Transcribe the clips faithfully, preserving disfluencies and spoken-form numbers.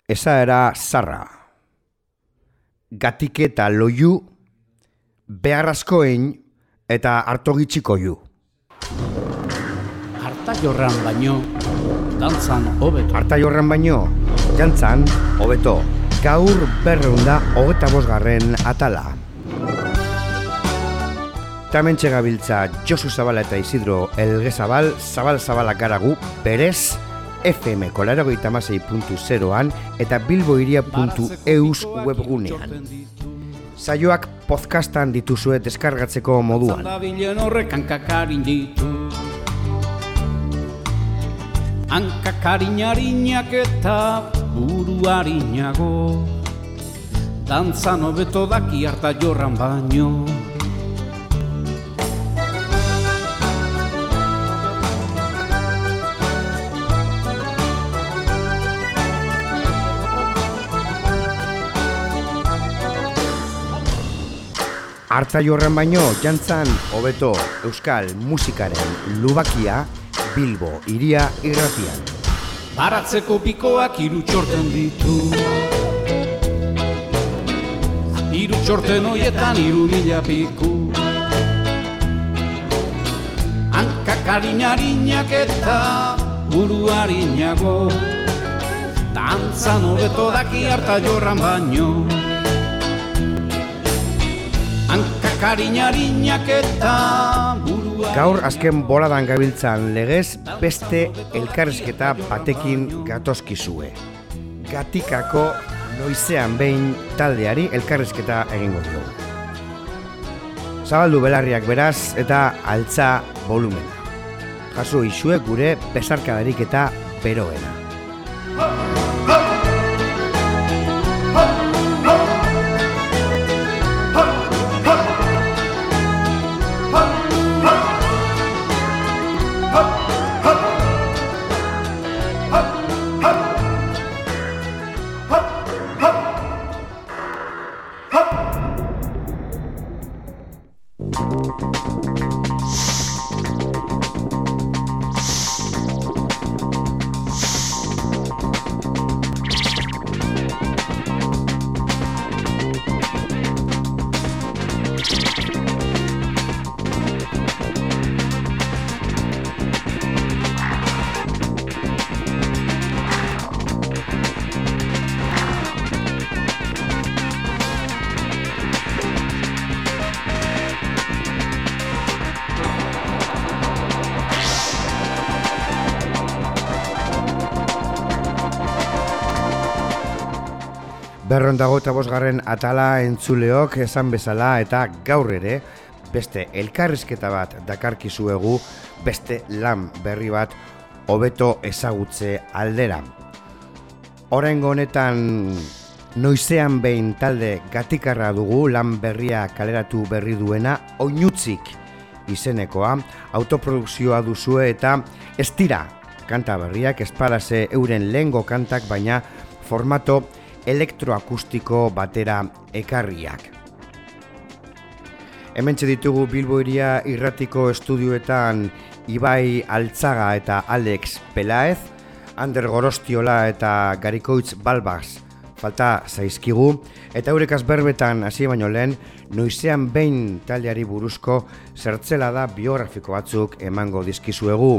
Esaera zarra. Gatiketa loiu, beharrazkoen eta hartogitxiko ju. Arta jorran baino, dantzan hobeto. Arta jorran baino, jantzan hobeto. Gaur berreunda hogeta bosgarren atala. Tamentxe gabiltza Josu Zabala eta Isidro Elge Zabal, Zabal-Zabalak garagu, berez, F M kolarogeita hamasei puntu zeroan eta bilboiria puntu eus webgunean. Saioak podcastan dituzue deskargatzeko moduan. Zandabilen horrek hankakarin ditu. Hankakarin-harinak eta buru-harinago. Dantzan hobeto daki harta jorran baino. Arta jorran baino, jantzan hobeto euskal musikaren lubakia Bilbo iria irratian. Baratzeko pikoak hiru txorten ditu. Hiru txorten hoietan hiru mila piku. Hankakarin-harinak eta buru-harinago. Dantzan hobeto daki harta jorran baino. Hankakarin-harinak eta burua. Gaur azken boladan gabiltzan legez beste elkarrizketa batekin gatozkizue. Gatikako noizean behin taldeari elkarrizketa egingo dio. Zabaldu belarriak beraz eta altza volumena. Jaso isue gure besarkadarik eta beroena. Berrondago eta bosgarren atala entzuleok esan bezala eta gaur ere beste elkarrizketa bat dakarkizuegu, beste lan berri bat hobeto ezagutze aldera. Oraingo honetan noizean behin talde gatikarra dugu lan berria kaleratu berri duena, Oinutzik izenekoa, autoprodukzioa duzue eta ez dira kanta berriak, ez paraze euren lehengo kantak, baina formato elektroakustiko batera ekarriak. Hementxe ditugu Bilbo iria irratiko estudioetan Ibai Altzaga eta Alex Pelaez, Ander Gorostiola eta Garikoitz Balbaz falta zaizkigu, eta eurekaz berbetan hasi baino lehen, noizean behin taldeari buruzko zertzelada biografiko batzuk emango dizkizuegu.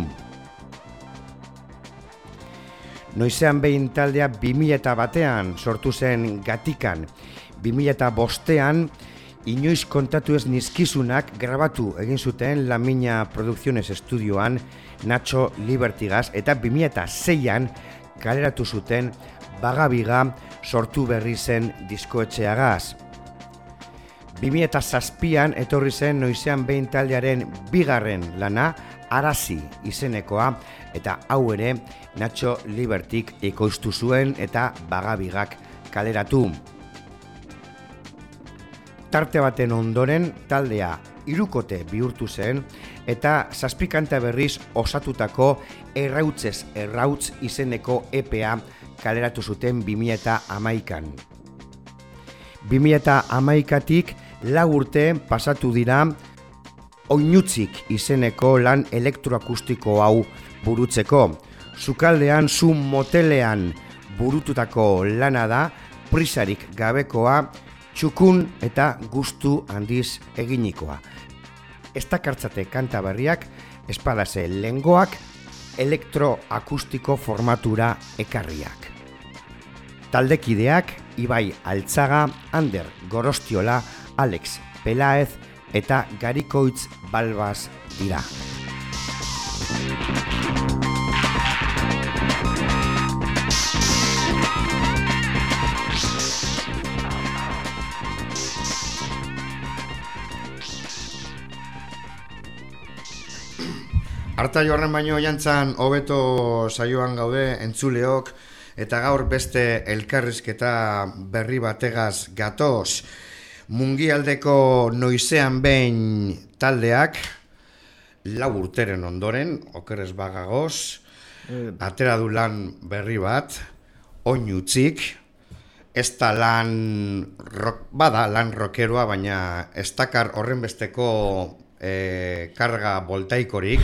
Noizean behin taldea bi mila batean sortu zen Gatikan, bi mila bostean inoiz kontatu ez nizkizunak grabatu egin zuten La Mina Producciones estudioan Nacho Libertigaz, eta bi mila seian kaleratu zuten Bagabiga sortu berri zen diskoetxeagaz. bi mila zazpian etorri zen noizean behin taldearen bigarren lana, Arazi izenekoa, eta hau ere Nacho Libertik ekoiztu zuen eta Bagabigak kaleratu. Tarte baten ondoren taldea hirukote bihurtu zen eta zazpikanta berriz osatutako Errautzez Errautz izeneko E P A kaleratu zuten bi mila hamaikan. bi mila hamaikatik lau urte pasatu dira Oinutzik izeneko lan elektroakustiko hau burutzeko. Sukaldean, zu motelean burututako lana da, prisarik gabekoa, txukun eta gustu handiz eginikoa. Ez dakartzate kanta berriak, espadase lengoak, elektroakustiko formatura ekarriak. Taldekideak Ibai Altzaga, Ander Gorostiola, Alex Pelaez eta Garikoitz Balbas dira. Arta joarren baino jantzan hobeto saioan gaude entzuleok eta gaur beste elkarrizketa berri bategaz gatoz. Mungialdeko noizean behin taldeak lau urteren ondoren, okerez bagagoz, atera du lan berri bat, oin utzik, ez da lan, rock, bada lan rockeroa, baina ez dakar horren besteko eh, karga voltaikorik,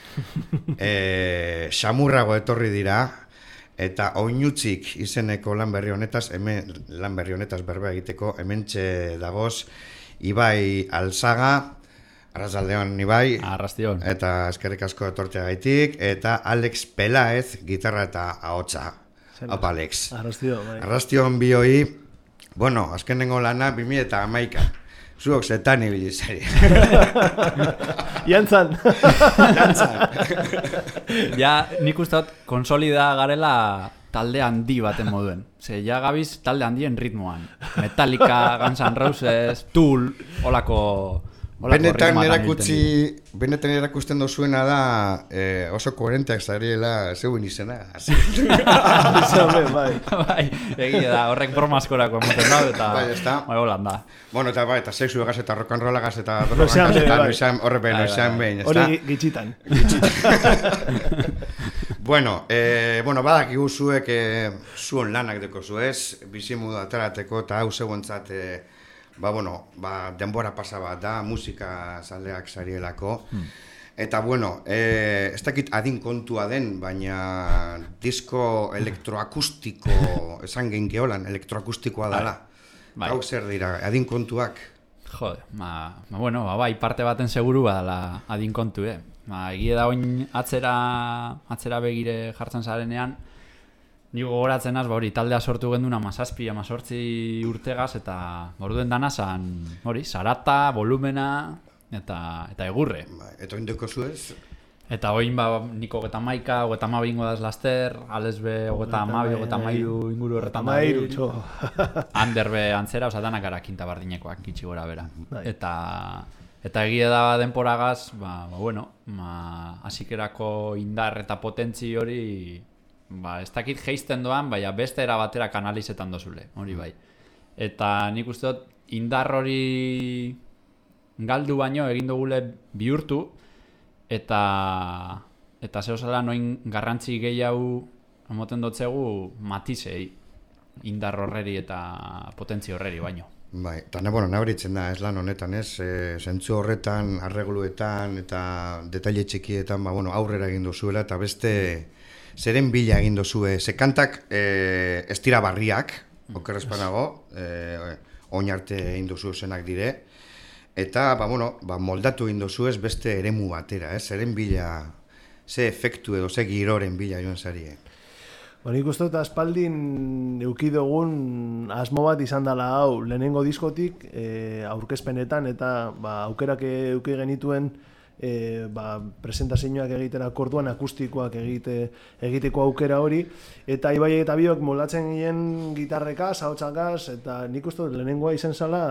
eh, samurrago etorri dira, eta oinutzik izeneko lan berri honetaz, hemen lan berri honetaz berba egiteko, hementxe dagoz Ibai Altzaga, arratsaldeon Ibai, arrastion. Eta eskerrik asko etorteagaitik, eta Alex Pelaez, gitarra eta ahotsa. Opa Alex. Arrastion, bai. Arrastion bioi, bueno, azkenengo lana bi mila hamaika. Zuok zetan ibili zari. Jantzan. Jantzan. Ja, nik uste dut konsolida garela talde handi baten moduen. Ze, ja gabiz talde handien ritmoan. Metallica, Guns N' Roses, Tool, olako... Benetan erakutsi, benetan erakusten dozuena da eh, oso koherenteak zariela zeuen izena. Bai, bai, egia da, horrek bromaskorako emoten da, eta bai, ezta. Bai, holan da. Bueno, eta bai, eta sexu egaz eta rock'n'rolla gaz eta noizean behin, noizean horre behin, noizean behin, ezta? Hori gitxitan. Bueno, eh, bueno, badak iguzuek eh, zuen lanak deko zuez, bizimudu atarateko eta hau zegoentzat eh, ba, bueno, ba, denbora pasa bat da, musika zaleak zarielako. Hmm. Eta, bueno, eh, ez dakit adin kontua den, baina disko elektroakustiko, esan gen geolan, elektroakustikoa dela. Bai. Hau zer dira, adin kontuak? Jode, ma, ma bueno, ba, bai, parte baten seguru badala adin kontu, eh? Ma, egia da oin atzera, atzera begire jartzen zarenean, Nigo gogoratzen az, ba hori, taldea sortu genduna mazazpi, amazortzi urtegaz, eta orduen dana zan, hori, zarata, volumena, eta, eta egurre. Eta oindeko zuez? Eta oin, ba, niko ogeta maika, ogeta mabi ingo daz laster, alesbe ogeta mabi, ogeta mairu inguru erretan da. Mairu, txo. Anderbe antzera, oza, danak gara kinta bardinekoak, kitsi gora bera. Eta, eta egia da denporagaz, ba, ba bueno, ma, asikerako indar eta potentzi hori, ba, ez dakit geizten doan, baina beste era batera kanalizetan dozule, hori bai. Eta nik uste dut, indar hori galdu baino egin dugule bihurtu, eta eta zehozala noin garrantzi gehiago emoten dotzegu matizei, indar horreri eta potentzi horreri baino. Bai, eta bueno, nabaritzen da, ez lan honetan, ez, e, zentzu horretan, arregluetan eta detaile txikietan, ba, bueno, aurrera egin duzuela, eta beste zeren bila egin duzue, ze kantak e, ez dira barriak, okerrezpanago, e, oin arte egin duzu zenak dire, eta, ba, bueno, ba, moldatu egin duzu ez beste eremu batera, ez, zeren bila, ze efektu edo, ze giroren bila joan zarie. Ba, nik uste dut aspaldin eukidogun asmo bat izan dela hau, lehenengo diskotik e, aurkezpenetan, eta ba, aukerak euki genituen E, ba, presentazioak egiterak orduan akustikoak egite, egiteko aukera hori, eta Ibai eta biok moldatzen ginen gitarrekaz, ahotsak, eta nik uste dut lehenengoa izan zala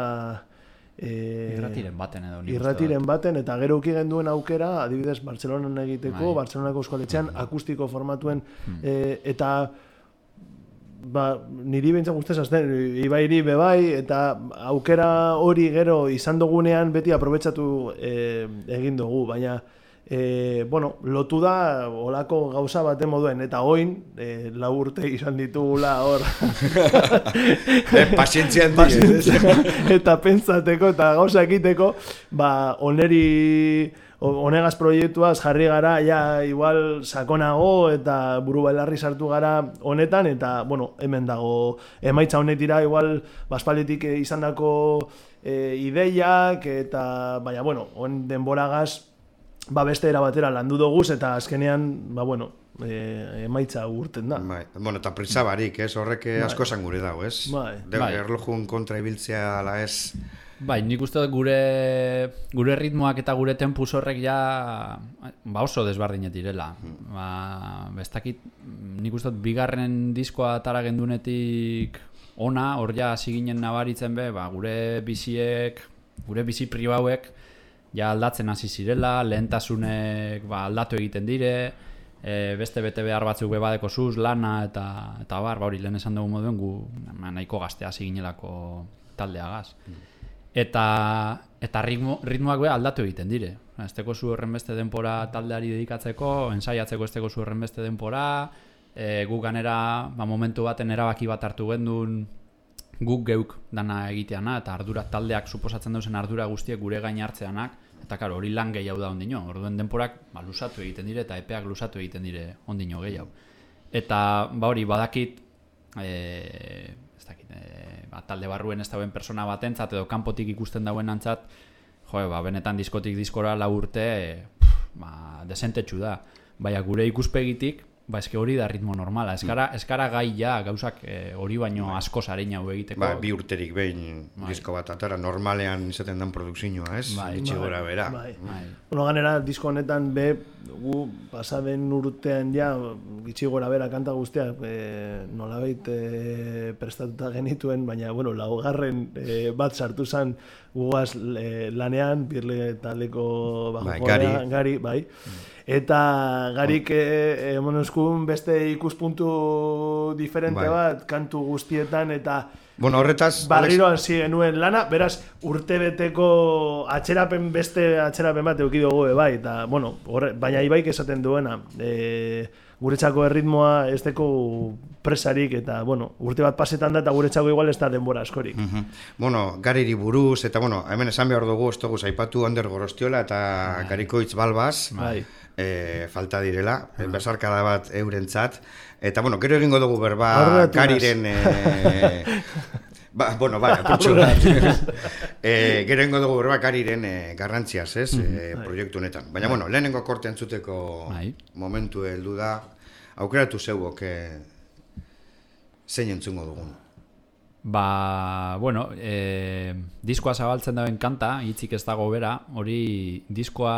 e, irratiren baten edo irratiren baten, eta gero uki genduen aukera adibidez Bartzelonan egiteko, bai. Bartzelonako eskoletxean akustiko formatuen hmm. e, eta ba, niri behintzen guztez azten, Ibairi bebai, eta aukera hori gero izan dugunean beti aprobetsatu e, egin dugu, baina E, bueno, lotu da olako gauza baten moduen, eta oin, e, lau urte izan ditugula hor. e, Pazientzia handi. Eta pentsateko eta gauza egiteko, ba, oneri, honegaz proiektuaz jarri gara, ja, igual sakonago eta buru belarri sartu gara honetan, eta, bueno, hemen dago emaitza honetira, igual, baspalditik izandako e, ideiak, eta, baina, bueno, on denboragaz, ba beste era batera landu doguz eta azkenean, ba bueno, e, emaitza urten da. Bai, bueno, eta prisa barik, ez? Horrek asko esan gure dago, ez? Bai. De, erlojun kontra ibiltzea ala ez. Bai, nik uste dut gure, gure ritmoak eta gure tempus horrek ja ba oso desbardinet direla. Ba, bestakit, nik uste dut bigarren diskoa atara gendunetik ona, hor ja hasi ginen nabaritzen be, ba, gure biziek, gure bizi pribauek, ja aldatzen hasi zirela, lehentasunek ba, aldatu egiten dire, e, beste bete behar batzuk bebadeko zuz, lana eta eta bar, ba hori lehen esan dugu moduen gu nahiko gazte hasi ginelako taldeagaz. Mm. Eta eta ritmo, ritmoak be aldatu egiten dire. Esteko zu horren beste denpora taldeari dedikatzeko, ensaiatzeko esteko zu horren beste denpora, e, gu ganera ba, momentu baten erabaki bat hartu gendun guk geuk dana egiteana eta ardura taldeak suposatzen dauzen ardura guztiek gure gain hartzeanak eta karo hori lan gehiago da ondino. Orduen denporak ba, lusatu egiten dire eta epeak lusatu egiten dire ondino gehiago. Eta ba hori badakit e, ez dakit, e, ba, talde barruen ez dauen persona batentzat edo kanpotik ikusten dauen antzat, jo, ba, benetan diskotik diskora lau urte e, ba, desentetxu da. Baina gure ikuspegitik ba, eske hori da ritmo normala. Eskara, eskara gai ja gauzak hori e, baino asko zareina hau egiteko. Ba, bi urterik behin bai. Disko bat atara normalean izaten den produkzioa, ez? Bai, Itxi gora bera. Bai. Bai. Bueno, ganera, disko honetan be, gu pasaben urtean ja, itxi gora bera kanta guztiak, e, nolabait e, prestatuta genituen, baina, bueno, laugarren e, bat sartu zen guaz e, lanean, birle taldeko bajo bai, gari. gari, bai. Mm. Eta garik eh, emonezkun beste ikuspuntu diferente bai. bat, kantu guztietan, eta bueno, horretaz, barriro hasi genuen lana, beraz urtebeteko atxerapen beste atxerapen bat eduki dugu bai, eta bueno, horre, baina ibaik esaten duena, e, guretzako erritmoa ez deko presarik, eta bueno, urte bat pasetan da eta guretzako igual ez da denbora askorik. Uh-huh. Bueno, gariri buruz, eta bueno, hemen esan behar dugu, ez dugu zaipatu Ander Gorostiola eta bai. Garikoitz Balbaz, bai. E, falta direla, bai. Besarkada bat eurentzat, eta bueno, gero egingo dugu berba Gariren e, ba, bueno, bai, apurtxo e, gero egingo dugu berba Gariren e, garrantziaz, ez, e, proiektu honetan. Baina, bai. Bueno, lehenengo korte entzuteko bai. Momentu heldu da, aukeratu zeuok e, zein entzungo dugun. Ba, bueno, e, diskoa zabaltzen dauen kanta, hitzik ez dago bera, hori diskoa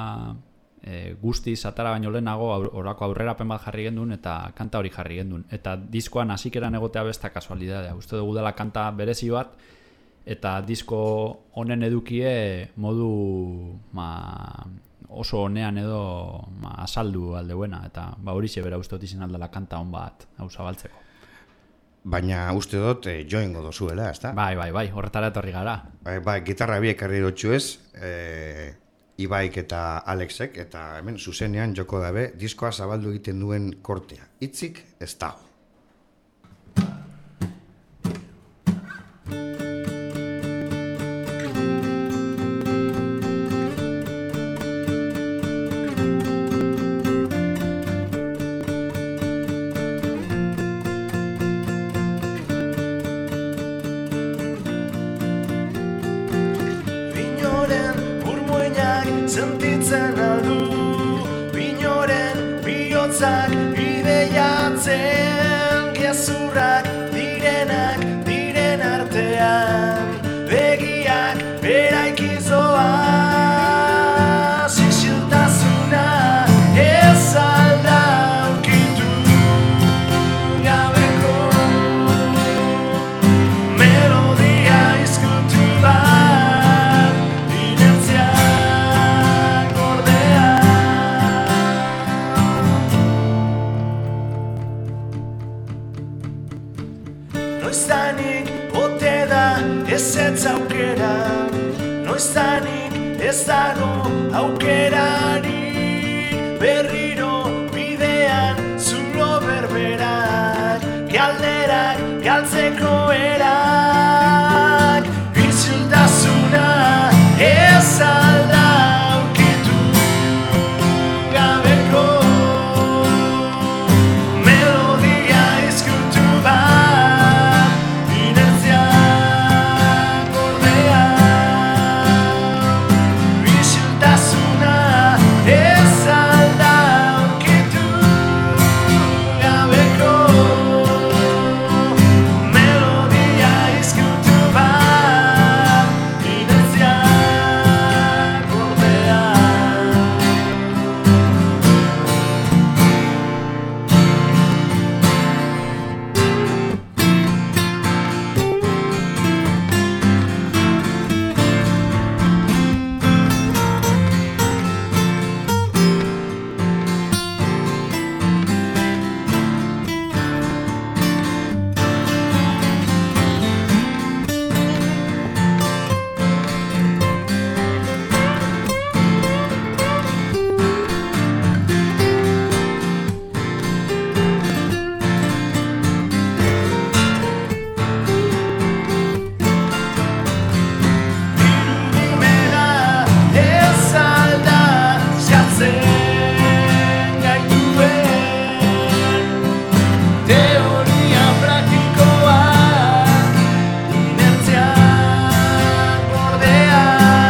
e, guztiz atara baino lehenago orako aurrerapen bat jarri gendun eta kanta hori jarri gendun. Eta diskoan hasikeran egotea besta kasualidadea. Uste dugu dela kanta berezi bat, eta disko honen edukie modu ma, oso honean edo ma, asaldu aldeuena, eta ba, hori xe bera uste dut izan aldela kanta hon bat hau zabaltzeko. Baina uste dut eh, joingo dozuela, ezta? Bai, bai, bai, horretara etorri gara. Bai, bai, gitarra biek harri dutxu ez, eh, Ibaik eta Alexek, eta hemen zuzenean joko dabe, diskoa zabaldu egiten duen kortea. Hitzik ez dago. Sentitzen aldu binoren bihotzak ideiatzen gezurrak direnak diren artean begiak eraikizoa sisiltasuna ez alda aurkitu gabeko melodia izkutu bat Noiztanik ote da ezetz aukera, noiztanik ez dago aukerarik. berriro bidean zulo berberak, galderak galtzeko erak, isiltasuna ez alda aurkitu gabeko melodia izkutu bat, inertziak ordea, isiltasuna ez alda aurkitu gabeko melodia izkutu bat, inertziak ordea. Irudimena ez alda zehatzen gaituen, teoria praktikoa inertziak ordea.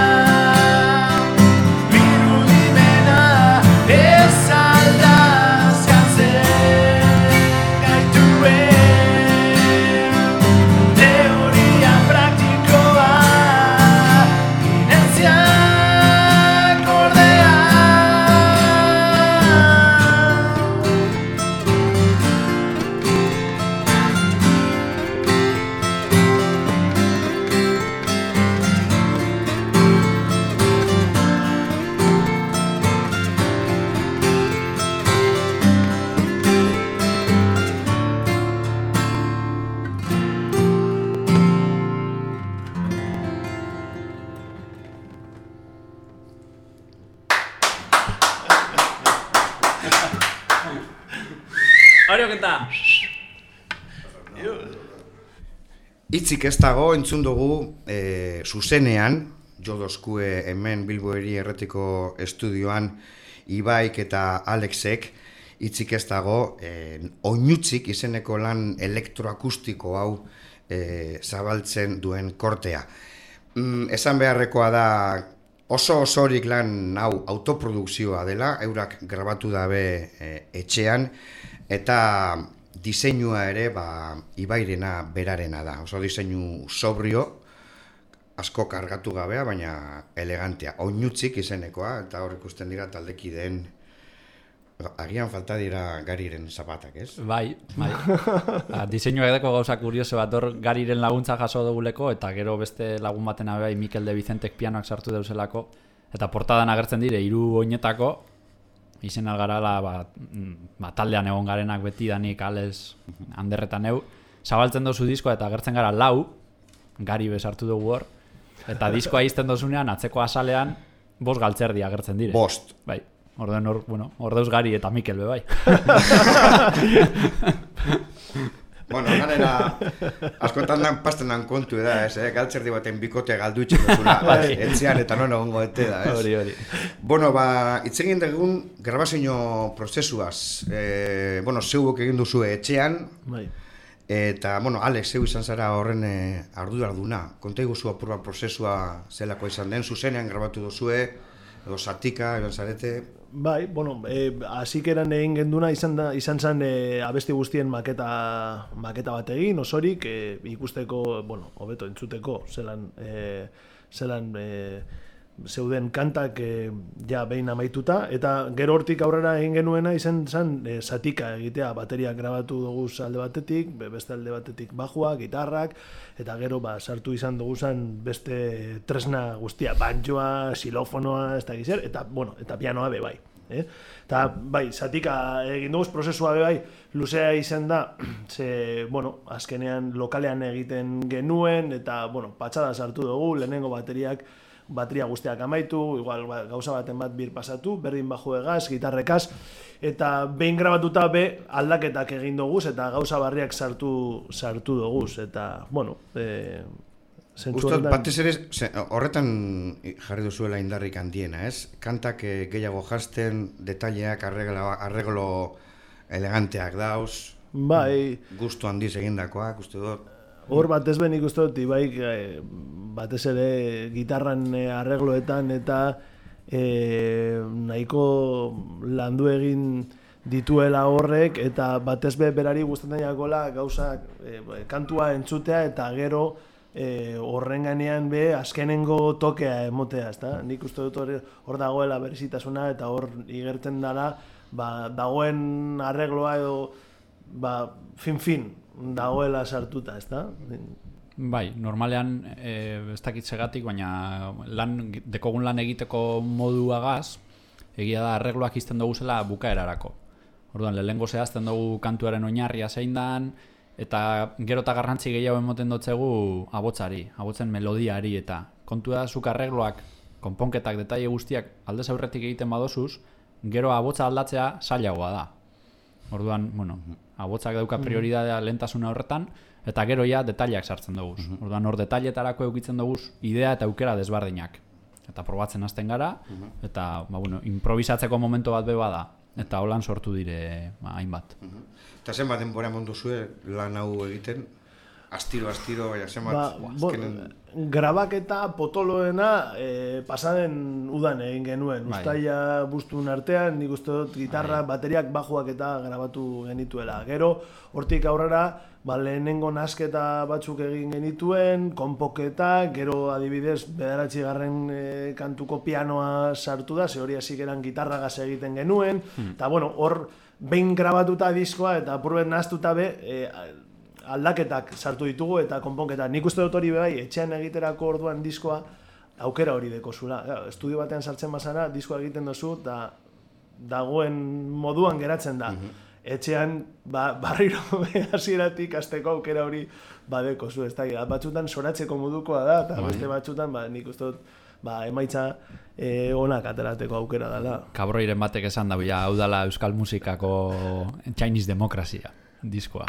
Irudimena ez alda zehatzen gaituen, teoria praktikoa inertziak ordea. Itzik ez dago entzun dugu e, zuzenean, Jodoskue hemen Bilbo Hiri Erretiko estudioan Ibaik eta Alexek, itzik ez dago e, oinutzik izeneko lan elektroakustiko hau e, zabaltzen duen kortea. Mm, esan beharrekoa da oso osorik lan hau autoprodukzioa dela, eurak grabatu dabe e, etxean, eta diseinua ere ba, Ibairena berarena da. Oso diseinu sobrio, asko kargatu gabea, baina elegantea. Oinutzik izenekoa, eta hor ikusten dira taldekideen, agian falta dira Gariren zapatak, ez? Bai, bai. Ba, diseinuak edeko gauza kurioso bat, hor Gariren laguntza jaso duguleko, eta gero beste lagun baten abai Mikel de Vicentek pianoak sartu deuselako, eta portadan agertzen dire, hiru oinetako, izen algarala, ba, ba, taldean egon garenak beti danik, Alex, Anderretan eu, zabaltzen dozu diskoa eta agertzen gara lau, Gari besartu dugu hor, eta diskoa izten dozunean, atzeko azalean, bost galtzerdi agertzen dire. Bost. Bai. Orden hor, bueno, ordeuz Gari eta Mikel be bai. Bueno, ganera, askotan dan pasten dan kontu da, ez, eh? Galtzerdi baten bikote galdu itxekotuna, bai, etxean eta non egongo ete da, ez? Hori, hori. Bueno, ba, itzegin dugun grabazio prozesuaz, eh, bueno, zeuok egin duzu etxean, Bai. eta, bueno, Alex, zeu izan zara horren eh, arduraduna. Konta iguzu apurba prozesua zelako izan den, zuzenean grabatu duzue, edo zatika, egon zarete. Bai, bueno, eh, hasikeran egin genduna izan da, izan zen eh, abesti guztien maketa, maketa bat egin, osorik, eh, ikusteko, bueno, hobeto entzuteko, zelan, eh, zelan eh, zeuden kantak eh, ja behin amaituta, eta gero hortik aurrera egin genuena izan zen eh, zatika egitea, bateriak grabatu dugu alde batetik, beste alde batetik bajua, gitarrak, eta gero ba, sartu izan dugu zen beste tresna guztia, banjoa, xilofonoa, ez da gizer, eta, bueno, eta pianoa be bai. Eh? Eta, bai, zatika egin dugu, prozesua be bai, luzea izan da, ze, bueno, azkenean lokalean egiten genuen, eta, bueno, patxada sartu dugu, lehenengo bateriak bateria guztiak amaitu, igual ba, gauza baten bat bir pasatu, berdin baju egaz, gitarrekaz, eta behin grabatuta be aldaketak egin doguz, eta gauza barriak sartu sartu doguz, eta, bueno, e, Ustot, batez ere, horretan jarri duzuela indarrik handiena, ez? Kantak gehiago jazten, detaileak, arreglo eleganteak dauz, bai, gustu handiz egindakoak, uste dut. Hor batez ben ikuste dut, ibaik, batez ere gitarran arregloetan eta e, nahiko landu egin dituela horrek, eta batez be berari gustatzen jakola gauzak e, kantua entzutea eta gero E, horren gainean be azkenengo tokea emotea, ezta? Nik uste dut hor, hor dagoela berezitasuna eta hor igertzen dela ba, dagoen arregloa edo ba, fin-fin dagoela sartuta, ezta? Bai, normalean e, ez dakit segatik, baina lan, dekogun lan egiteko moduagaz, egia da arregloak izten dugu zela bukaerarako. Orduan, lehengo zehazten dugu kantuaren oinarria zein dan, eta gero eta garrantzi gehiago emoten dotzegu abotzari, abotzen melodiari, eta kontua zuk arregloak, konponketak, detaile guztiak aldez aurretik egiten badozuz, gero abotza aldatzea zailagoa da. Orduan, bueno, abotzak dauka prioridadea lehentasuna horretan, eta gero ja detaileak sartzen dugu. Orduan, hor detailetarako eukitzen dugu idea eta aukera desbardinak. Eta probatzen hasten gara, eta ba, bueno, improvisatzeko momento bat beba da. Eta holan sortu dire ba, hainbat. Eta zenbat denbora eman duzue lan hau egiten? Astiro, astiro, baina zenbat... Ba, azkenen... Grabaketa potoloena e, pasaden udan egin genuen. Bai. Uztaila bustun artean, nik uste dut gitarra, bai. Bateriak, bajuak eta grabatu genituela. Gero, hortik aurrera, ba, lehenengo nasketa batzuk egin genituen, konpoketa, gero adibidez, bederatzi garren e, kantuko pianoa sartu da, ze hori hasik eran gitarragaz egiten genuen, eta hmm. bueno, hor, behin grabatuta diskoa eta apurben nahaztuta be, e, aldaketak sartu ditugu eta konponketa. Nik uste dut hori bai, etxean egiterako orduan diskoa aukera hori dekozula. Estudio batean sartzen bazara, diskoa egiten duzu eta dagoen moduan geratzen da. Mm-hmm. Etxean ba, barriro hasieratik hasteko aukera hori badekozu. Ez da, batzutan soratzeko modukoa da, eta beste batzutan ba, nik uste dut ba, emaitza e, onak aterateko aukera dela. Kabroiren batek esan da, hau dala euskal musikako Chinese demokrazia. Diskoa.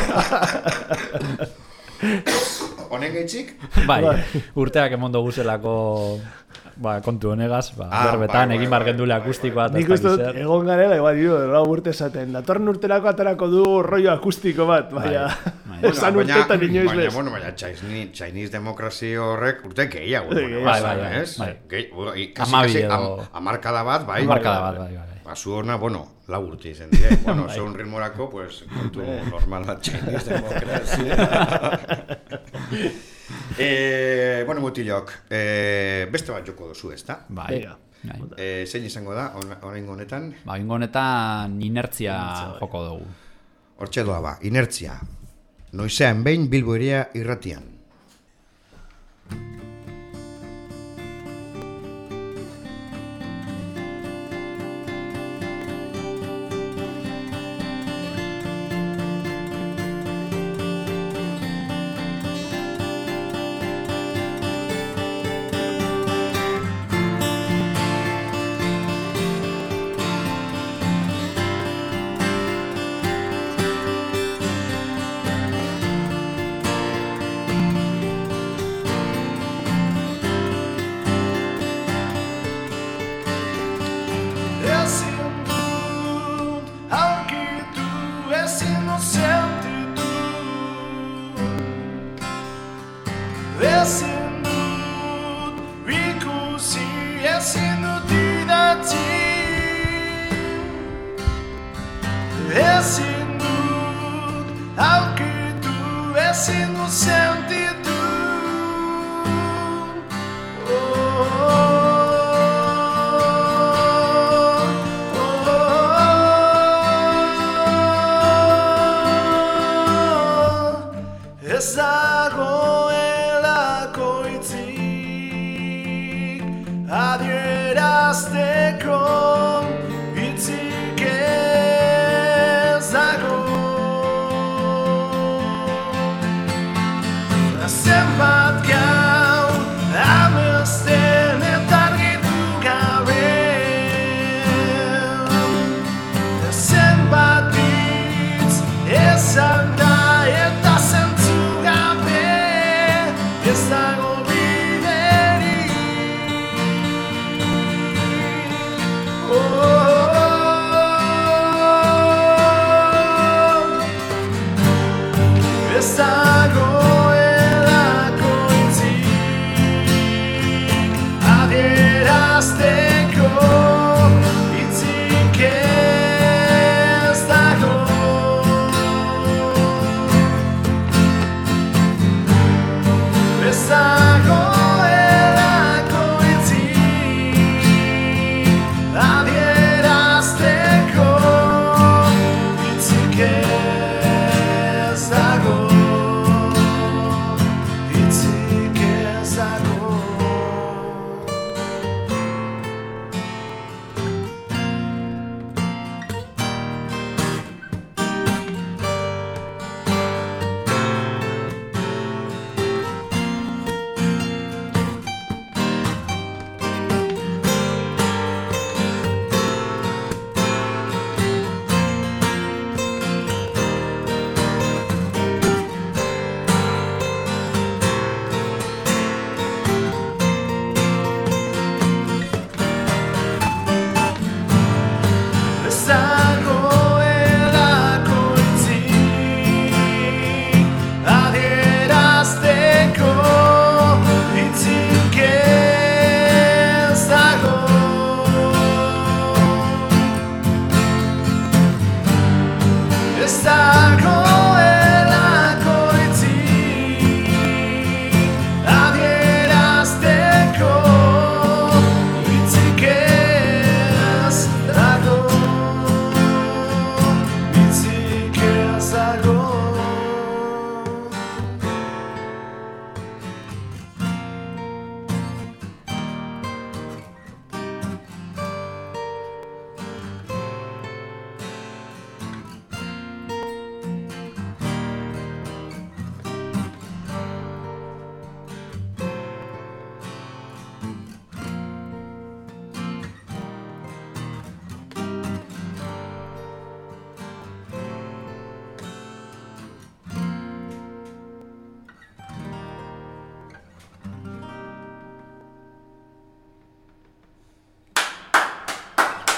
Honen gaitzik? Bai, urteak emondo guzelako ba, kontu honegaz, ba, ah, berbetan bai, egin bai, bargendule bai, akustikoa. Nik uste dut, egon garela, igual, dio, lau urte esaten, datorren urterako aterako du rollo akustiko bat, baina, esan urtetan inoiz bez. Baina, baina, Chinese, Chinese demokrazi horrek urte gehiago, bai, bai, bai, amarkada bat, bai, amarkada bat, bai, bai. Basu horna, bueno, lau urte izen dira, bueno, segun ritmorako, pues, kontu normal bat Chinese demokrazia. Eh, bueno, mutilok, eh, beste bat joko duzu, ezta? Bai. Eh, zein izango da, oraingo honetan? Ba, oraingo honetan inertzia joko dugu. Hortxe doa ba, inertzia. Noizean behin Bilbo Hiria irratian. Zenbat gau amesten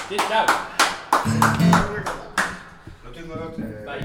Bai.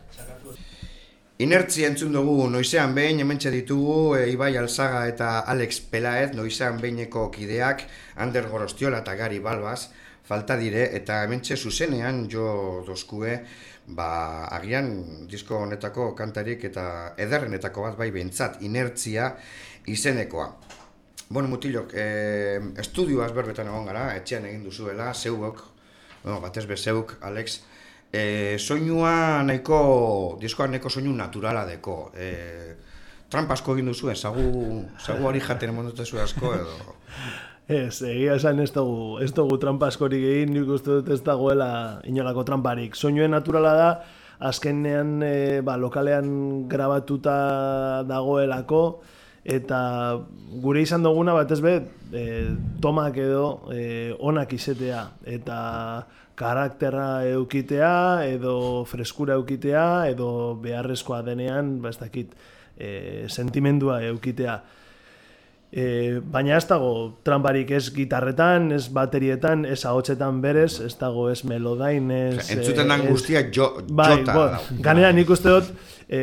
Inertzia entzun dugu noizean behin, hementxe ditugu e, Ibai Alzaga eta Alex Pelaez, noizean behineko kideak, Ander Gorostiola eta Gari Balbas, falta dire, eta hementxe zuzenean jo dozkue, ba, agian disko honetako kantarik eta ederrenetako bat bai behintzat, Inertzia izenekoa. Bueno, mutilok, eh, estudioaz berbetan egon gara, etxean egin duzuela, zeuok, no, batez be zeuk, Alex, E, soinua nahiko, diskoa nahiko soinu naturala deko. E, Trampa asko egin duzu, zagu, zagu hori jaten emondotezu asko edo... Ez, egia esan ez dugu, ez dugu trampa askorik egin, nik uste dut ez dagoela inolako tramparik. Soinuen naturala da, azkenean e, ba, lokalean grabatuta dagoelako, eta gure izan duguna batez be, e, tomak edo e, onak izetea, eta karakterra eukitea, edo freskura eukitea, edo beharrezkoa denean, ba ez dakit, e, sentimendua eukitea. E, baina ez dago tramparik ez gitarretan, ez baterietan, ez ahotsetan berez, ez dago ez melodain, ez... O sea, entzuten dan guztia jo, bai, jota. Bon, ganera nik uste dut, e,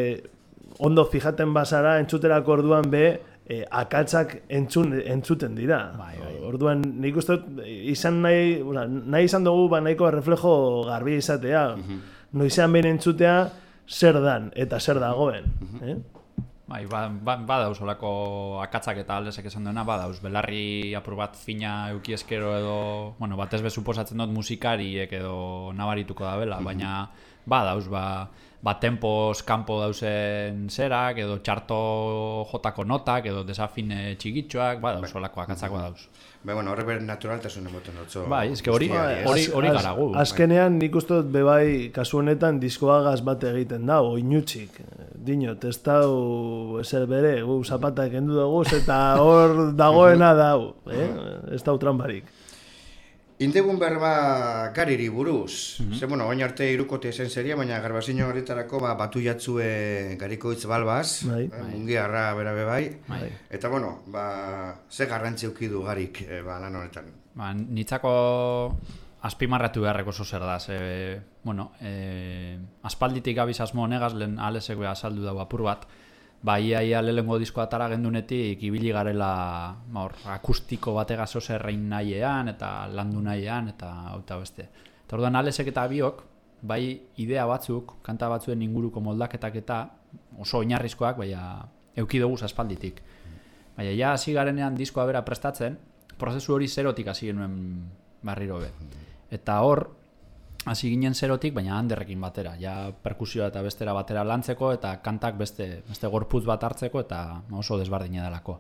ondo fijaten bazara, entzuterako orduan be, E, akatsak entzun, entzuten dira. Bai, bai. Orduan, nik uste dut, izan nahi, nahi izan dugu ba, nahiko reflejo garbi izatea. Uh-huh. Noizean behin entzutea, zer dan eta zer dagoen. Uh-huh. eh? Bai, ba, ba, badauz olako akatzak eta aldezek esan duena, badauz, belarri apur bat fina euki eskero edo, bueno, batez be suposatzen dut musikariek edo nabarituko da bela, uh-huh. baina badauz, ba, ba tempos kanpo dauzen zerak, edo txarto jotako notak, edo desafine txigitxoak, badauz, olako akatzak badauz. Ba, bueno, horrek beren naturaltasun emoten dutzo. Bai, eske hori hori hori gara gu. Azkenean nik uste dut bebai kasu honetan diskoagaz bat egiten da, oinutxik. Dinot, ez dau ezer bere, gu zapatak kendu dugu eta hor dagoena dau, eh? Ez dau trambarik. Indegun berba Gariri buruz. Mm-hmm. Ze, bueno, oin arte irukote esen seria, baina garbazino horretarako ba, batu jatzue Garikoitz Balbas, bai. eh, mungiarra bera bebai. Bai. Eta, bueno, ba, ze garrantzi eukidu Garik eh, ba, lan honetan. Ba, nitzako azpimarratu beharreko zozer da. Ze, bueno, e, aspalditik abiz asmo honegaz, lehen alesek beha azaldu dago apur bat, ba, ia, ia lehengo diskoa atara gendunetik ibili garela ba, or, akustiko batega zozerrein nahiean eta landu nahiean eta auta beste. Eta orduan alesek eta biok, bai idea batzuk, kanta batzuen inguruko moldaketak eta oso oinarrizkoak, baina eukidoguz aspalditik. Baina ja hasi garenean diskoa bera prestatzen, prozesu hori zerotik hasi genuen barriro be. Eta hor, hasi ginen zerotik, baina handerrekin batera, ja perkusioa eta bestera batera lantzeko eta kantak beste, beste gorputz bat hartzeko eta oso desbardina delako.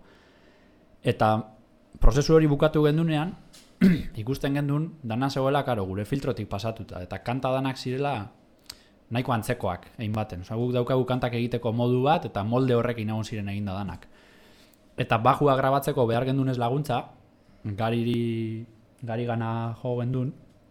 Eta prozesu hori bukatu gendunean, ikusten gendun, dana zegoela karo gure filtrotik pasatuta, eta kanta danak zirela nahiko antzekoak egin baten. Osa, guk daukagu kantak egiteko modu bat, eta molde horrekin egon ziren eginda danak. Eta bajua grabatzeko behar gendunez laguntza, gariri, gari gana jo gendun,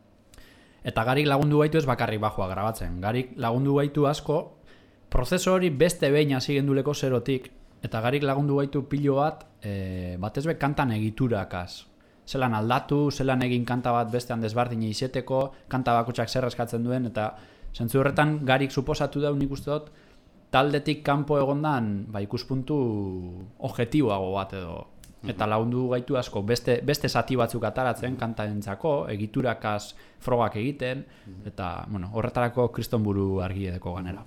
eta Garik lagundu gaitu ez bakarrik bajua grabatzen. Garik lagundu gaitu asko, prozeso hori beste behin hasi genduleko zerotik, eta Garik lagundu gaitu pilo bat, e, batez be kantan egiturakaz. Zelan aldatu, zelan egin kanta bat bestean desbardine izeteko, kanta bakotxak zer eskatzen duen, eta zentzu horretan Garik suposatu da nik uste dut, taldetik kanpo egondan ba, ikuspuntu objektiboago bat edo. Eta lagundu gaitu asko beste, beste zati batzuk ataratzen kantarentzako, egiturakaz frogak egiten, eta bueno, horretarako kristonburu argi edeko ganera.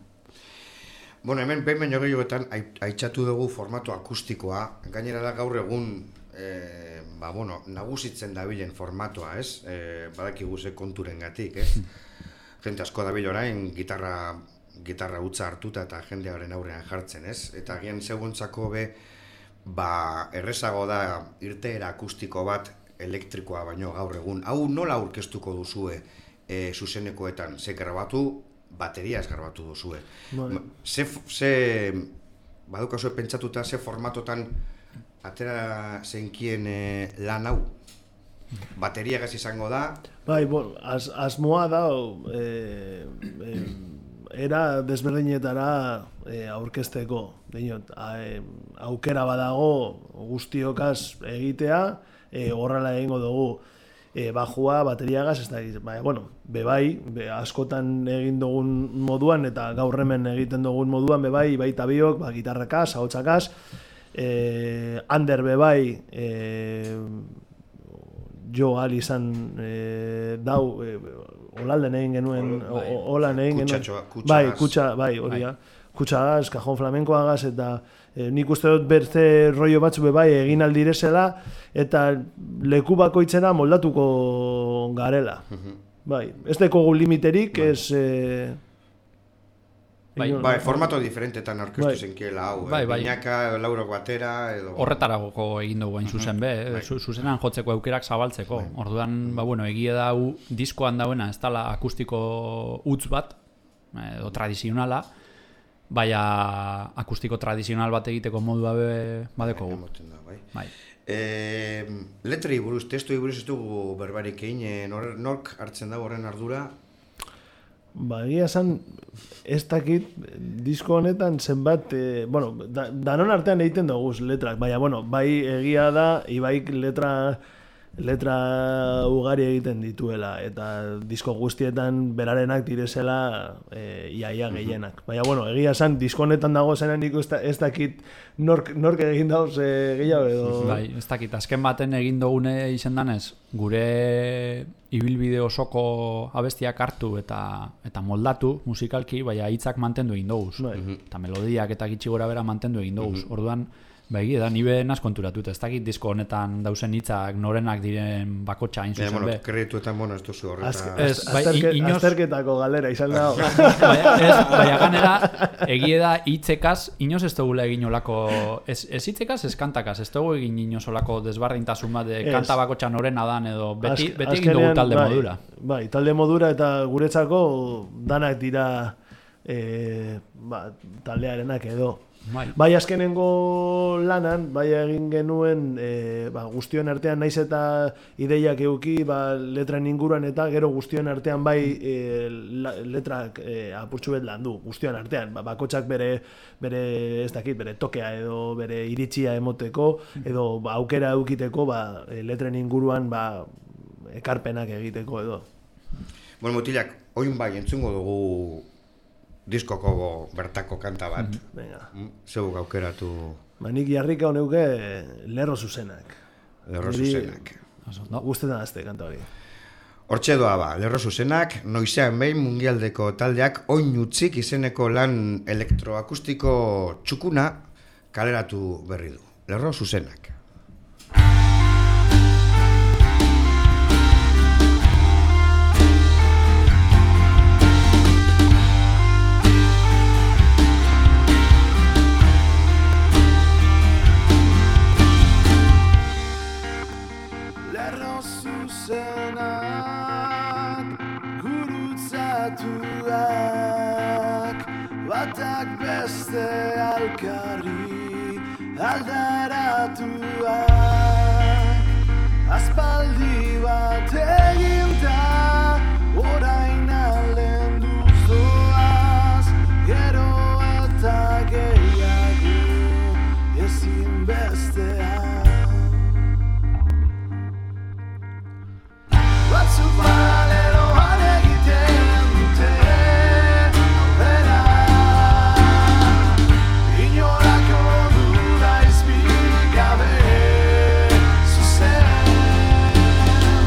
Bueno, hemen behin baino gehiagoetan aitzatu dugu formato akustikoa, gainera da gaur egun e, ba, bueno, nagusitzen dabilen formatoa, ez? E, badakigu ze konturengatik, ez? Jente asko dabil orain gitarra, gitarra hutsa hartuta eta jendearen aurrean jartzen, ez? Eta agian seguntzako be ba, errezago da irteera akustiko bat elektrikoa baino gaur egun. Hau nola aurkeztuko duzue e, zuzenekoetan? Ze grabatu, bateriaz grabatu duzue. Bueno. Ze, ze badukazue pentsatuta, ze formatotan atera zeinkien e, lan hau? Bateriagaz izango da? Bai, bon, az, asmoa da, e, e, era desberdinetara e, aurkezteko. Dinot, e, aukera badago guztiokaz egitea, e, horrela egingo dugu. e, bajua, bateriagaz, ez da, baina, bueno, bebai, be, askotan egin dugun moduan, eta gaur hemen egiten dugun moduan, bebai, baita biok, ba, gitarrakaz, ahotsakaz, e, Ander bebai, e, jo gal izan e, dau, e, olalden egin genuen, holan egin genuen, bai, kutsa, bai, hori da, kutsagaz, kajon flamenkoagaz, eta e, nik uste dut berze rollo batzu bebai egin aldirezela, eta leku bakoitzera moldatuko garela. Bai, ez dekogu limiterik, ez... E, Bai, bai, formato diferentetan aurkeztu bai. zenkiela hau, Bai, bai. Binaka, laurok batera, edo... Horretaragoko egin dugu hain zuzen be, bai. zu- zuzenan jotzeko aukerak zabaltzeko. Orduan, ba, bueno, egia da hau diskoan dauena, ez dala akustiko utz bat, edo tradizionala, baina akustiko tradizional bat egiteko modua be badeko gu. Emoten da, bai. Bai. E, letrei buruz, testuei buruz ez dugu berbarik egin, e, nor, nork hartzen da horren ardura? Ba, egia esan, ez dakit disko honetan zenbat, e, bueno, da, danon artean egiten dugu letrak, baina, bueno, bai egia da, Ibaik letra, letra ugari egiten dituela, eta disko guztietan berarenak direzela e, iaia gehienak. Baina, bueno, egia esan, disko honetan dago zenan nik ez dakit nork, nork egin dauz e, gehiago edo... Bai, ez dakit, azken baten egin dugune izendanez, gure ibilbide osoko abestiak hartu eta eta moldatu musikalki, baina hitzak mantendu egin dugu. Bai. Eta melodiak eta gitxi gora bera mantendu egin dugu. Orduan, ba egia da, ni be naz konturatuta. Ez dakit disko honetan dauzen hitzak norenak diren bakotxa hain Baina, zuzen bueno, be. kredituetan, bueno, ez duzu horreta... Az, Ez, bai, azterke, inoz- azterketako galera izan dago. Baina, ez, baina ganera, egie da hitzekaz, inoz ez dugula egin olako, ez, ez hitzekaz, ez kantakaz, ez dugu egin inoz olako desbardintasun bat, de Ez. kanta bakotxa norena dan, edo beti, Az- beti egin dugu azkenean, talde bai, modura. Bai, talde modura eta guretzako danak dira e, ba, taldearenak edo. Bai. Bai, azkenengo lanan, bai egin genuen e, ba, guztion artean naiz eta ideiak euki ba, letran inguruan eta gero guztion artean bai e, la, letrak e, apurtxu bet landu, guztion artean. Ba, bakotxak bere, bere, ez dakit, bere tokea edo bere iritzia emoteko edo ba, aukera eukiteko ba, e, letren inguruan ba, ekarpenak egiteko edo. Bueno, mutilak, oin bai entzungo dugu diskoko bertako kanta bat. Venga. Mm, Zeuk aukeratu Ba, nik jarrika honeuke lerro zuzenak. lerro Niri zuzenak. No. Gustetan azte kanta hori. Hortxe doa ba, lerro zuzenak, noizean behin mundialdeko taldeak oin utzik izeneko lan elektroakustiko txukuna kaleratu berri du. Lerro zuzenak. Lerro zuzenak, gurutzatuak, batak beste alkarri aldaratuak. Aspaldi bat eginda, orain aldenduz doaz, gero eta gehiago ezin bestean. Batzuk paraleloan egiten dute aurrera, inolako dura izpirik gabe zuzen.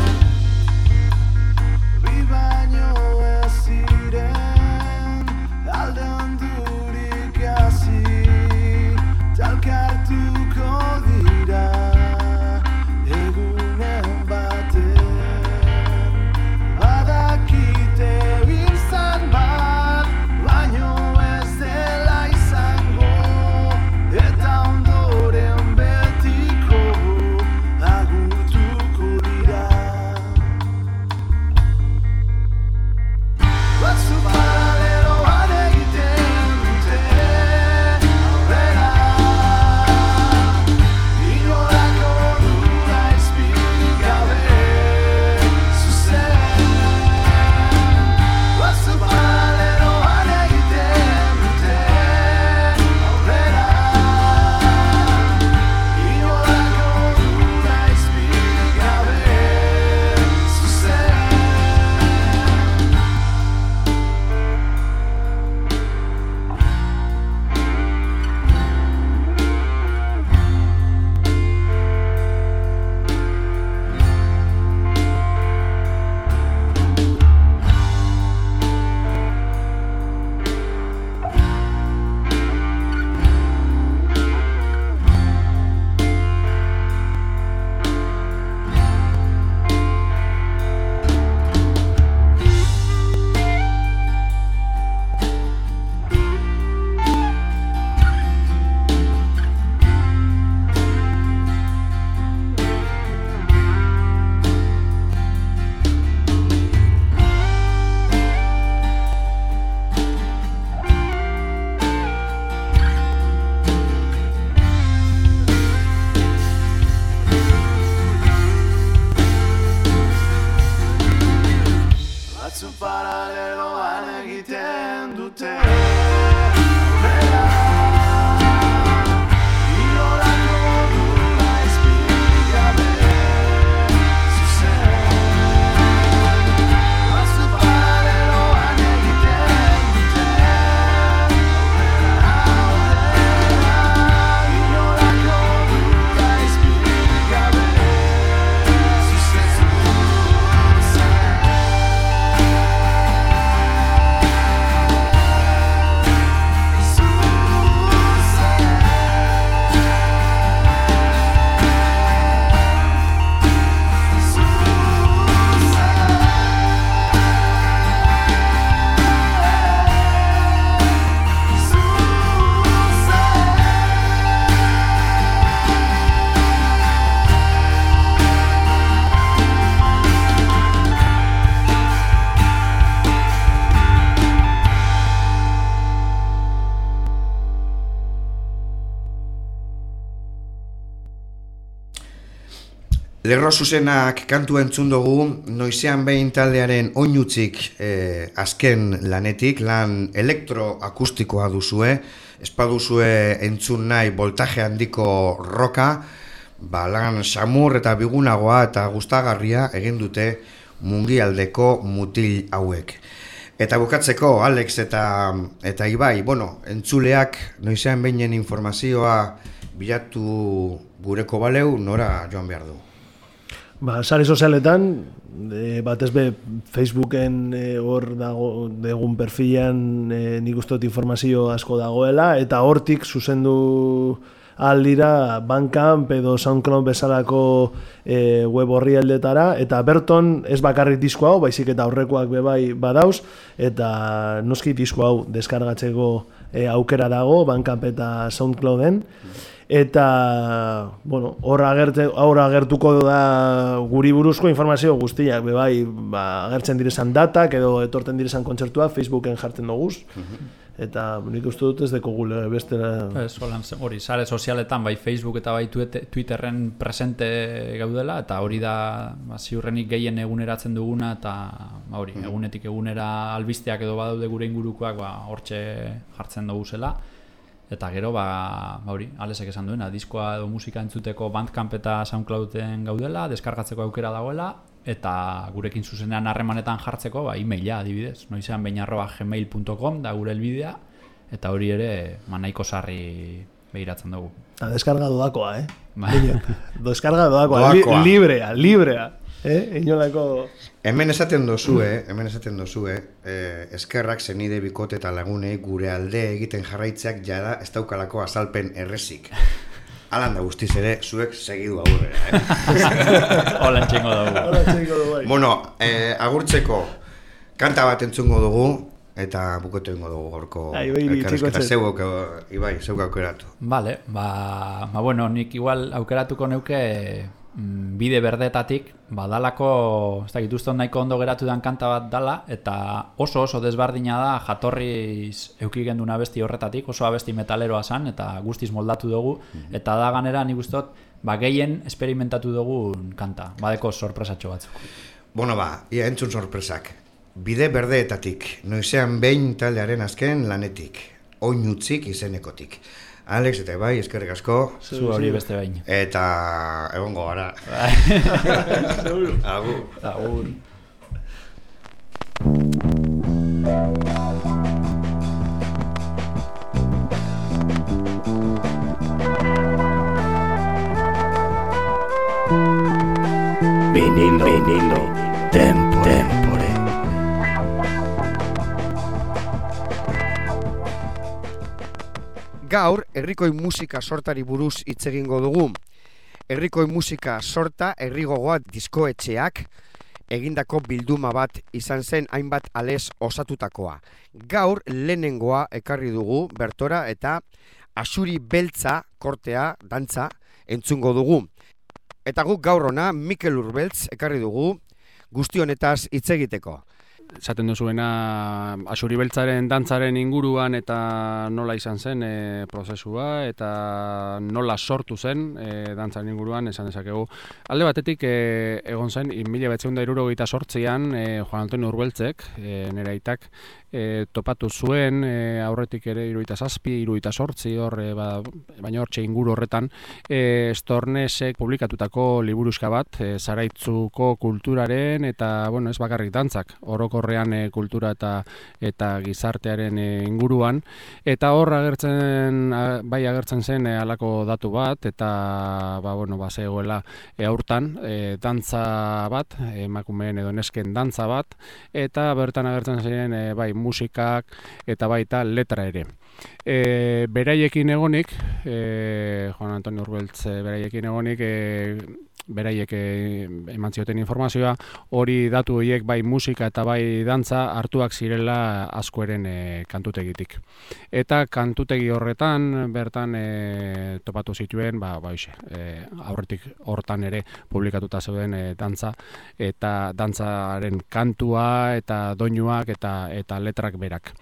Lerro zuzenak kantu entzun dugu, noizean behin taldearen oinutzik eh, azken lanetik, lan elektroakustikoa duzue, espaduzue entzun nahi voltaje handiko roka, ba, lan samur eta bigunagoa eta gustagarria egin dute mungialdeko mutil hauek. Eta bukatzeko, Alex eta, eta Ibai, bueno, entzuleak noizean behinen informazioa bilatu gureko baleu, nora joan behar du? Ba, sare sozialetan, e, batez be Facebooken e, hor dago degun perfilan e, nik uste dut informazio asko dagoela, eta hortik zuzendu aldira Bandcamp edo SoundCloud bezalako e, web orrialdetara, eta berton ez bakarrik disko hau, baizik eta aurrekoak bebai badauz, eta noski disko hau deskargatzeko e, aukera dago Bandcamp eta SoundClouden. Eta, bueno, hor agerte, agertuko da guri buruzko informazio guztiak, bebai, ba, agertzen direzan datak edo etorten direzan kontzertua Facebooken jartzen duguz. Eta nik uste dut ez deko gule bestera... Ez, hori, sare sozialetan, bai Facebook eta bai Twitterren presente gaudela, eta hori da ba, ziurrenik gehien eguneratzen duguna, eta ba, hori, egunetik egunera albisteak edo badaude gure ingurukoak ba, hortxe jartzen dugu zela. Eta gero, ba, hori, Alesek esan duena, diskoa edo musika entzuteko Bandcamp eta SoundClouden gaudela, deskargatzeko aukera dagoela, eta gurekin zuzenean harremanetan jartzeko, ba, e-maila adibidez, noizean behin arroba gmail punto com da gure helbidea, eta hori ere, ma nahiko sarri behiratzen dugu. Eta deskarga doakoa, eh? Ba. Deskarga doakoa, li, librea, librea. Eh? Inolako... Hemen esaten dozue, hemen esaten dozue, eh, eskerrak zenide bikote eta lagunei gure alde egiten jarraitzeak jada ez daukalako azalpen errezik. Alan da guztiz ere, zuek segidu aurrera, eh? Hola txingo dugu. Hola txingo dugu. Bueno, eh, agurtzeko kanta bat entzungo dugu, eta bukote ingo dugu gorko elkarrezketa zeugok, Ibai, zeugok aukeratu. Vale, ba, ba bueno, nik igual aukeratuko neuke bide berdetatik, badalako, ez da gituzten nahiko ondo geratu dan kanta bat dala, eta oso oso desbardina da jatorriz euki genduna abesti horretatik, oso abesti metaleroa zan, eta guztiz moldatu dugu, eta da ganera nik ustot, ba gehien esperimentatu dugu kanta, badeko sorpresatxo batzuk. Bueno ba, ia entzun sorpresak. Bide berdeetatik, noizean behin taldearen azken lanetik, oinutzik izenekotik. Alex eta Ibai, eskerrik asko. Zu hori beste behin. Eta egongo gara. Agur. Agur. Vinilo, vinilo, tempo, tempore. Gaur, herrikoi musika sortari buruz hitz egingo dugu. Herrikoi musika sorta herrigogoa diskoetxeak egindako bilduma bat izan zen hainbat alez osatutakoa. Gaur lehenengoa ekarri dugu bertora eta Axuri Beltza kortea dantza entzungo dugu. Eta guk gaur ona Mikel Urbeltz ekarri dugu guzti honetaz hitz egiteko. Esaten duzuena Axuri Beltzaren dantzaren inguruan eta nola izan zen e, prozesua eta nola sortu zen e, dantzaren inguruan esan dezakegu. Alde batetik e, egon zen mila bederatziehun eta hirurogeita zortzian e, Juan Antonio Urbeltzek, e, nire aitak, e, topatu zuen e, aurretik ere hirurogeita zazpi, hirurogeita zortzi hor, e, ba, baina hortxe inguru horretan e, Stornesek publikatutako liburuska bat e, Zaraitzuko kulturaren eta bueno, ez bakarrik dantzak, orokorrean e, kultura eta eta gizartearen e, inguruan eta hor agertzen a, bai agertzen zen e, halako datu bat eta ba bueno, ba zegoela e, aurtan e, dantza bat, emakumeen edo nesken dantza bat eta bertan agertzen zen e, bai musikak eta baita letra ere. E, beraiekin egonik, e, Juan Antonio Urbeltz e, beraiekin egonik, e, beraiek e, eman zioten informazioa, hori datu horiek bai musika eta bai dantza hartuak zirela askoeren e, kantutegitik. Eta kantutegi horretan, bertan e, topatu zituen, ba, ba e, aurretik hortan ere publikatuta zeuden e, dantza, eta dantzaren kantua eta doinuak eta eta letrak berak.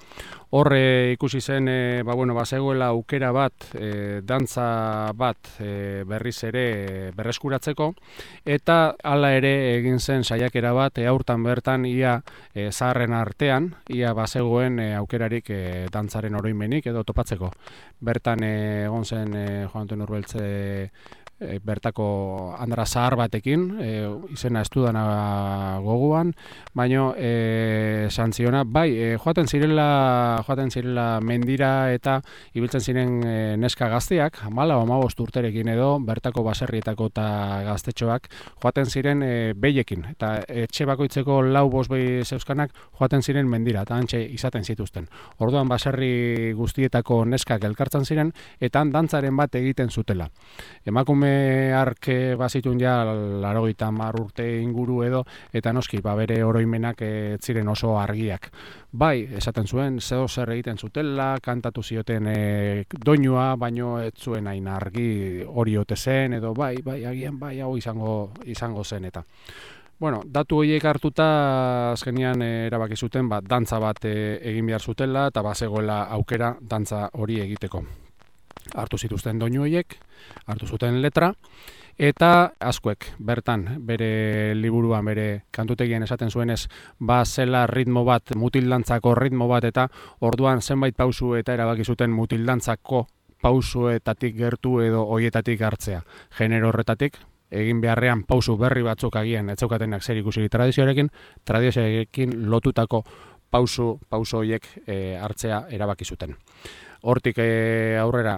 Horre ikusi zen, e, ba, bueno, bazegoela aukera bat, e, dantza bat e, berriz ere e, berreskuratzeko, eta hala ere egin zen saiakera bat, e, aurtan bertan ia e, zaharren artean, ia bazegoen e, aukerarik e, dantzaren oroimenik edo topatzeko. Bertan e, egon zen e, Joan Antonio Urbeltze e, bertako andra zahar batekin, e, izena ez dudana goguan, baino e, esan ziona, bai, e, joaten zirela joaten zirela mendira eta ibiltzen ziren e, neska gazteak, hamala o hamabost urterekin edo, bertako baserrietako eta gaztetxoak, joaten ziren e, behiekin, eta etxe bakoitzeko lau bost behi zeuzkanak joaten ziren mendira, eta antxe izaten zituzten. Orduan baserri guztietako neskak elkartzen ziren, eta dantzaren bat egiten zutela. Emakume arke bazitun ja laurogeita hamar urte inguru edo, eta noski, ba, bere oroimenak ez ziren oso argiak. Bai, esaten zuen, zeo zer egiten zutela, kantatu zioten e, doinua, baino ez zuen hain argi hori ote zen, edo bai, bai, agian bai, hau izango, izango zen eta. Bueno, datu horiek hartuta azkenian e, erabaki zuten, ba, dantza bat e, egin behar zutela, eta bazegoela aukera dantza hori egiteko. Hartu zituzten doinu horiek, hartu zuten letra, eta askoek bertan bere liburuan, bere kantutegian esaten zuenez, ba zela ritmo bat, mutildantzako ritmo bat, eta orduan zenbait pausu eta erabaki zuten mutildantzako pausuetatik gertu edo hoietatik hartzea. Genero horretatik, egin beharrean pausu berri batzuk agian etzeukatenak zer ikusi tradizioarekin, tradizioarekin lotutako pausu, pausu horiek e, hartzea erabaki zuten. Hortik e, aurrera,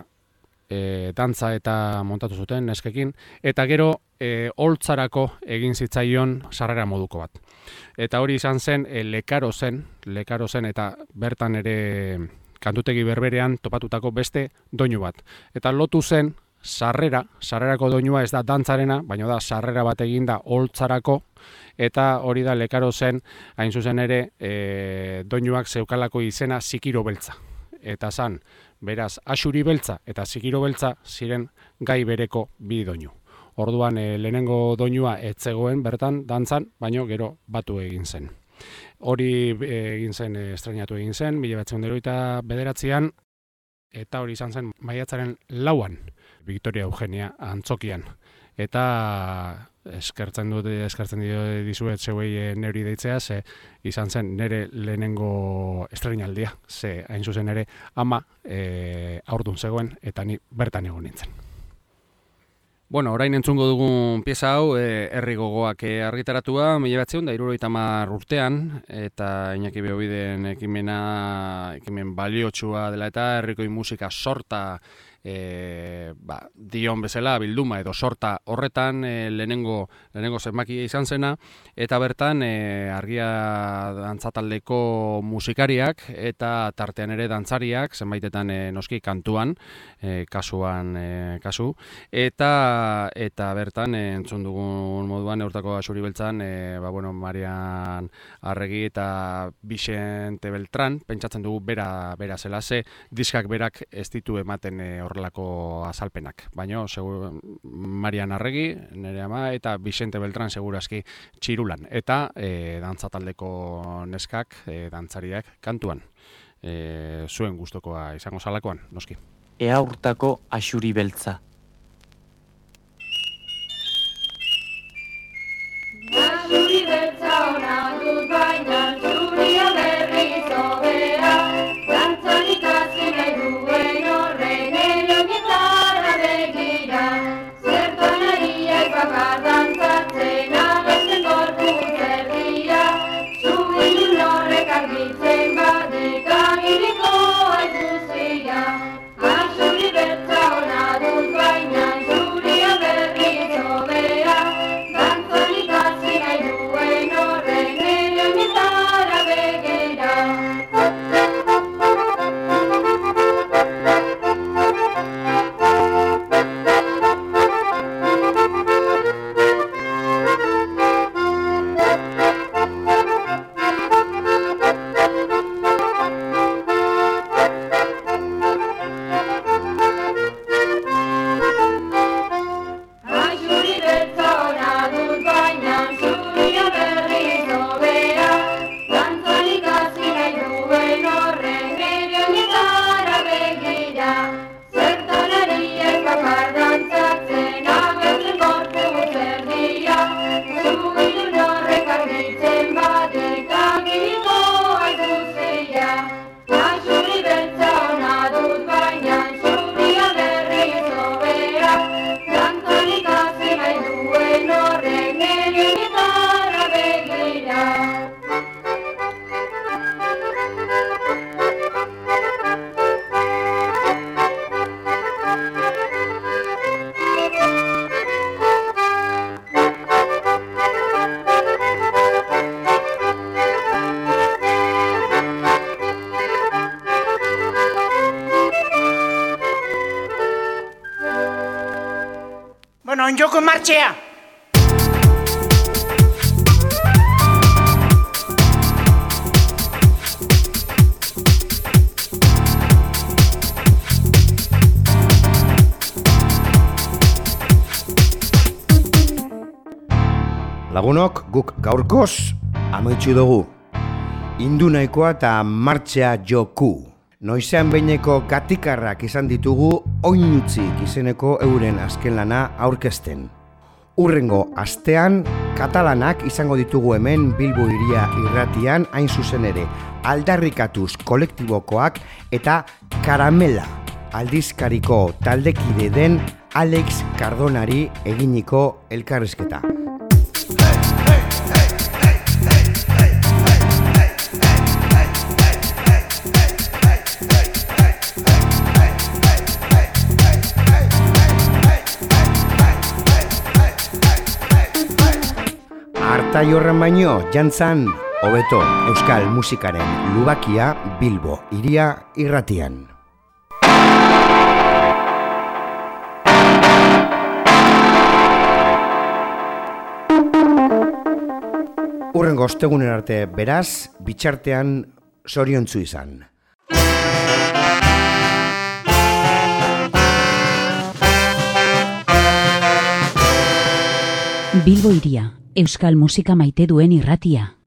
E, dantza eta montatu zuten neskekin, eta gero e, holtzarako egin zitzaion sarrera moduko bat. Eta hori izan zen e, lekaro zen, lekaro zen eta bertan ere kantutegi berberean topatutako beste doinu bat. Eta lotu zen sarrera, sarrerako doinua ez da dantzarena, baina da sarrera bat eginda holtzarako, eta hori da lekaro zen, hain zuzen ere e, doinuak zeukalako izena Zikiro Beltza. Eta zan, beraz, Axuri Beltza eta Zikiro Beltza ziren gai bereko bi doinu. Orduan, e, lehenengo doinua ez zegoen bertan dantzan, baino gero batu egin zen. Hori e, egin zen, e, estrenatu egin zen, mila bederatziehun eta hirurogeita bederatzian, eta hori izan zen maiatzaren lauan, Victoria Eugenia Antzokian. Eta eskertzen dut, eskertzen dizuet zeuei neuri deitzea, ze izan zen nire lehenengo estreinaldia, ze hain zuzen ere ama e, aurdun zegoen eta ni bertan egon nintzen. Bueno, orain entzungo dugun pieza hau, e, herri gogoak argitaratua, mila bederatziehun eta hirurogeita hamar urtean, eta Iñaki Beobiden ekimena, ekimen baliotsua dela eta herrikoi musika sorta, E, ba, dion bezala bilduma edo sorta horretan e, lehenengo, lehenengo zenbakia izan zena, eta bertan e, argia dantzataldeko musikariak eta tartean ere dantzariak, zenbaitetan e, noski kantuan, e, kasuan e, kasu, eta eta bertan e, entzun dugun moduan eurtako Axuri Beltzan, e, ba, bueno, Marian Arregi eta Vicente Beltran, pentsatzen dugu bera, bera zela, ze diskak berak ez ditu ematen e, horrelako azalpenak. Baina, Marian Arregi, nire ama, eta Vicente Beltran segurazki txirulan. Eta e, dantzataldeko neskak, e, dantzariak kantuan. E, zuen gustokoa izango zalakoan, noski. Ea urtako Axuri Beltza. Axuri Beltza ona dut baina zuria berriz hobea, dantzan ikasi nahi duen horren eriokietara begira, zertan ariak bakar dantzatzen abesten gorputz erdia, zubilun horrek argitzen badek agiriko aizuzia. Axuri Beltza ona dut baina Bueno, onjoko martxea! Lagunok, guk gaurkoz amaitzu dugu. Indu nahikoa eta martxea joku. Noizean behineko gatikarrak izan ditugu oinutzik izeneko euren azken lana aurkezten. Urrengo astean katalanak izango ditugu hemen Bilbo Hiria irratian hain zuzen ere aldarrikatuz kolektibokoak eta Karamela aldizkariko taldekide den Alex Cardonari eginiko elkarrizketa. Artai horren baino, jantzan, hobeto euskal musikaren lubakia Bilbo Hiria irratian. Urrengo ostegunen arte beraz, bitxartean zoriontzu izan. Bilbo Hiria, euskal musika maite duen irratia.